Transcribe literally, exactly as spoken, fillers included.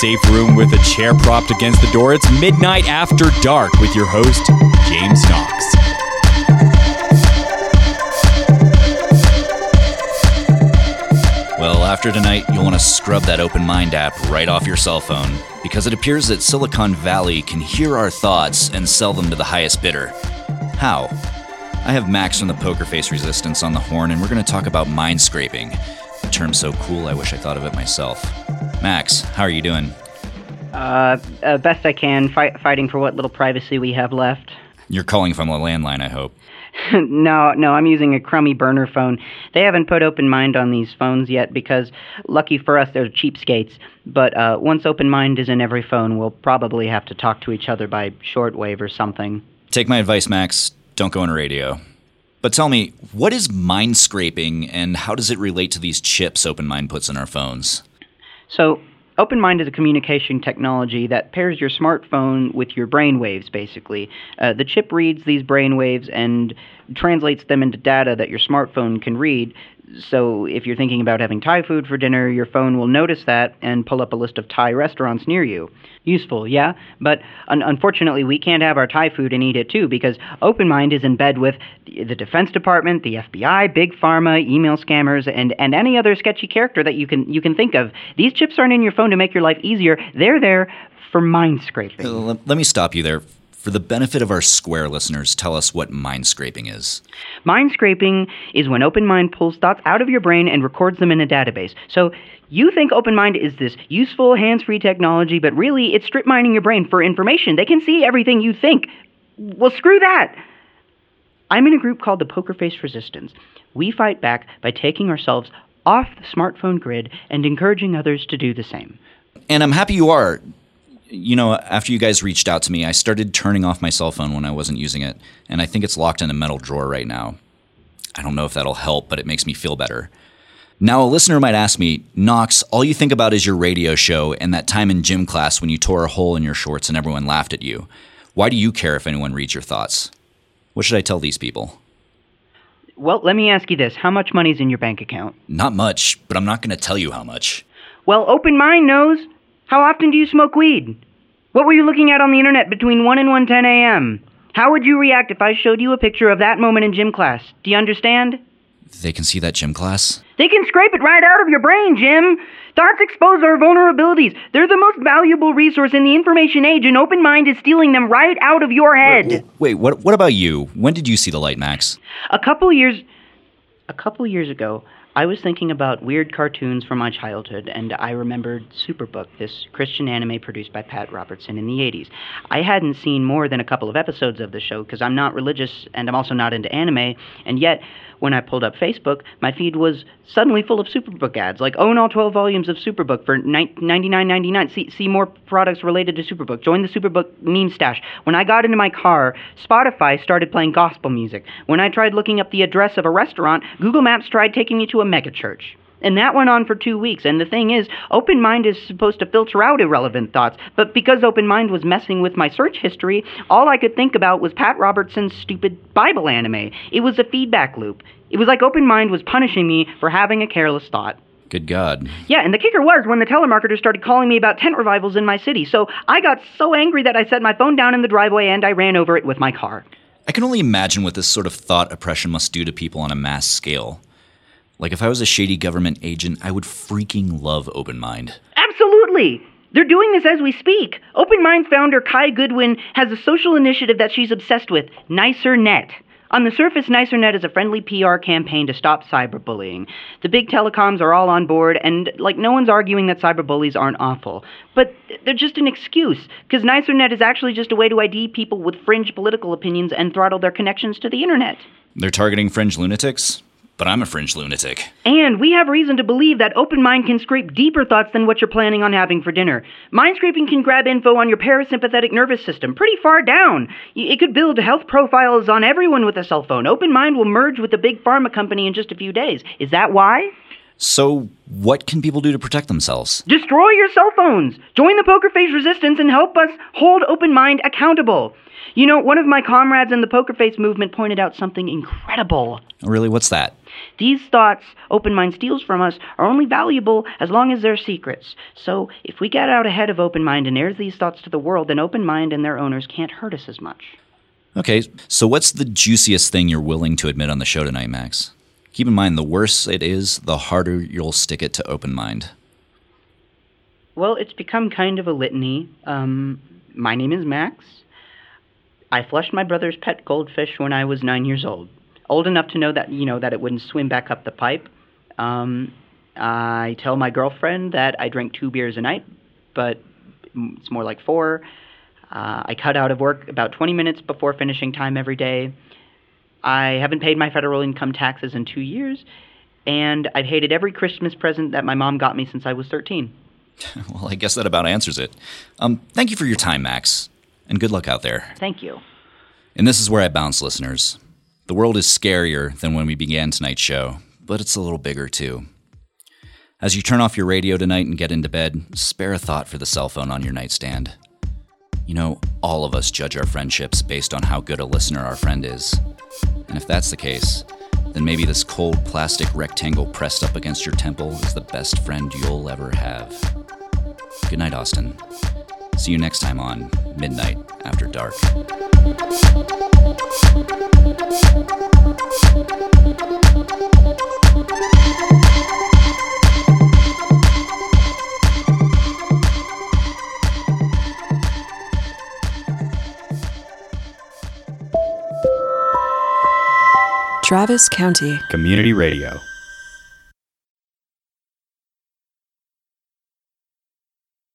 safe room with a chair propped against the door. It's Midnight After Dark with your host, James Knox. Well, after tonight, you'll want to scrub that Open Mind app right off your cell phone, because it appears that Silicon Valley can hear our thoughts and sell them to the highest bidder. How? I have Max from the Poker Face Resistance on the horn, and we're going to talk about mind scraping. A term so cool, I wish I thought of it myself. Max, how are you doing? Uh, uh best I can, fight, fighting for what little privacy we have left. You're calling from a landline, I hope. no, no, I'm using a crummy burner phone. They haven't put Open Mind on these phones yet because, lucky for us, they're cheapskates. But uh, once Open Mind is in every phone, we'll probably have to talk to each other by shortwave or something. Take my advice, Max. Don't go on a radio. But tell me, what is mind scraping and how does it relate to these chips Open Mind puts in our phones? So, Open Mind is a communication technology that pairs your smartphone with your brainwaves, basically. Uh, the chip reads these brainwaves and translates them into data that your smartphone can read. So if you're thinking about having Thai food for dinner, your phone will notice that and pull up a list of Thai restaurants near you. Useful, yeah? But un- unfortunately, we can't have our Thai food and eat it too, because Open Mind is in bed with the Defense Department, the F B I, Big Pharma, email scammers, and, and any other sketchy character that you can you can think of. These chips aren't in your phone to make your life easier. They're there for mind scraping. Uh, let, let me stop you there. For the benefit of our Square listeners, tell us what mind scraping is. Mind scraping is when Open Mind pulls thoughts out of your brain and records them in a database. So you think Open Mind is this useful, hands-free technology, but really it's strip mining your brain for information. They can see everything you think. Well, screw that. I'm in a group called the Poker Face Resistance. We fight back by taking ourselves off the smartphone grid and encouraging others to do the same. And I'm happy you are. You know, after you guys reached out to me, I started turning off my cell phone when I wasn't using it, and I think it's locked in a metal drawer right now. I don't know if that'll help, but it makes me feel better. Now, a listener might ask me, Knox, all you think about is your radio show and that time in gym class when you tore a hole in your shorts and everyone laughed at you. Why do you care if anyone reads your thoughts? What should I tell these people? Well, let me ask you this. How much money's in your bank account? Not much, but I'm not going to tell you how much. Well, Open Mind knows. How often do you smoke weed? What were you looking at on the internet between one and one ten a.m.? How would you react if I showed you a picture of that moment in gym class? Do you understand? They can see that gym class? They can scrape it right out of your brain, Jim. Thoughts expose our vulnerabilities. They're the most valuable resource in the information age, and Open Mind is stealing them right out of your head. Wait, wait what, what about you? When did you see the light, Max? A couple years... A couple years ago, I was thinking about weird cartoons from my childhood, and I remembered Superbook, this Christian anime produced by Pat Robertson in the eighties. I hadn't seen more than a couple of episodes of the show because I'm not religious and I'm also not into anime, and yet, when I pulled up Facebook, my feed was suddenly full of Superbook ads, like own all twelve volumes of Superbook for ninety-nine ninety-nine. See, see more products related to Superbook. Join the Superbook meme stash. When I got into my car, Spotify started playing gospel music. When I tried looking up the address of a restaurant, Google Maps tried taking me to a megachurch. And that went on for two weeks. And the thing is, Open Mind is supposed to filter out irrelevant thoughts. But because Open Mind was messing with my search history, all I could think about was Pat Robertson's stupid Bible anime. It was a feedback loop. It was like Open Mind was punishing me for having a careless thought. Good God. Yeah, and the kicker was when the telemarketer started calling me about tent revivals in my city. So I got so angry that I set my phone down in the driveway and I ran over it with my car. I can only imagine what this sort of thought oppression must do to people on a mass scale. Like, if I was a shady government agent, I would freaking love Open Mind. Absolutely! They're doing this as we speak. Open Mind founder Kai Goodwin has a social initiative that she's obsessed with, NicerNet. On the surface, NicerNet is a friendly P R campaign to stop cyberbullying. The big telecoms are all on board, and, like, no one's arguing that cyberbullies aren't awful. But they're just an excuse, because NicerNet is actually just a way to I D people with fringe political opinions and throttle their connections to the internet. They're targeting fringe lunatics? But I'm a fringe lunatic. And we have reason to believe that Open Mind can scrape deeper thoughts than what you're planning on having for dinner. Mind scraping can grab info on your parasympathetic nervous system pretty far down. It could build health profiles on everyone with a cell phone. Open Mind will merge with the big pharma company in just a few days. Is that why? So, what can people do to protect themselves? Destroy your cell phones! Join the Poker Face Resistance and help us hold Open Mind accountable. You know, one of my comrades in the Poker Face movement pointed out something incredible. Really, what's that? These thoughts Open Mind steals from us are only valuable as long as they're secrets. So, if we get out ahead of Open Mind and air these thoughts to the world, then Open Mind and their owners can't hurt us as much. Okay, so what's the juiciest thing you're willing to admit on the show tonight, Max? Keep in mind, the worse it is, the harder you'll stick it to Open Mind. Well, it's become kind of a litany. Um, my name is Max. I flushed my brother's pet goldfish when I was nine years old. Old enough to know that, you know, that it wouldn't swim back up the pipe. Um, I tell my girlfriend that I drink two beers a night, but it's more like four. Uh, I cut out of work about twenty minutes before finishing time every day. I haven't paid my federal income taxes in two years, and I've hated every Christmas present that my mom got me since I was thirteen. Well, I guess that about answers it. Um, thank you for your time, Max, and good luck out there. Thank you. And this is where I bounce, listeners. The world is scarier than when we began tonight's show, but it's a little bigger, too. As you turn off your radio tonight and get into bed, spare a thought for the cell phone on your nightstand. You know, all of us judge our friendships based on how good a listener our friend is. And if that's the case, then maybe this cold plastic rectangle pressed up against your temple is the best friend you'll ever have. Good night, Austin. See you next time on Midnight After Dark. Travis County Community Radio.